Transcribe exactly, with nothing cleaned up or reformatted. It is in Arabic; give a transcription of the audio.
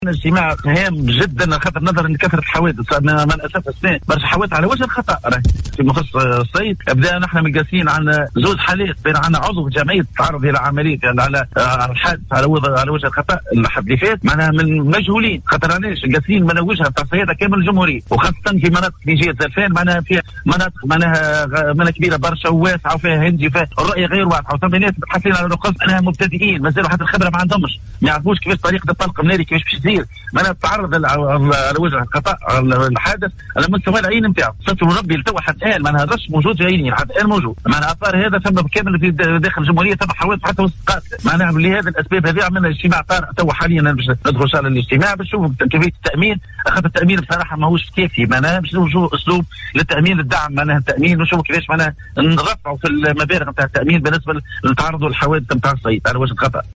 اجتماع هام جدا خاطر نظرا لكثره الحوادث من الاسف السنه برشا حوادث على وجه الخطا في مخص الصيد. ابدا نحن مقاسين عن زوج حالات بين عنا عضو في جمعيه تعرض الى عمليه على الحادث على وجه على وجه الخطا الحد اللي فات معناها من مجهولين خاطر علاش قاسين من وجهها تاع الصياده كامل الجمهوريه وخاصه في مناطق في جهه زلفان معناها فيها مناطق معناها معناها كبيره برشا وواسعه وفيها هندي وفيها الرؤيه غير واضحه وثم ناس حاسين على الرقص انها مبتدئين مازالوا حتى الخبره ما عندهمش ما يعرفوش كيفاش طريقه الطلق الناري كيفاش باش يصير معناها تعرض على وجه الخطا الحادث على مستوى العين نتاعو صرت مربي لتوا حتى الان معناها رش موجود في عينين حتى الان موجود معناها اثار هذا ثم كامل في داخل الجمهوريه ثم حوادث حتى وسط قاتله معناها لهذا الاسباب هذه عملنا اجتماع طارئ توا حاليا باش ندخل على الاجتماع باش نشوفوا كيفيه التامين خاطر التامين بصراحه ماهوش كافي معناها باش نشوفوا اسلوب للتامين الدعم معناها التامين ونشوفوا كيفاش معناها نرفعوا في المبالغ نتاع التامين بالنسبه للتعرض للحوادث نتاع الصيد على وجه الخطا.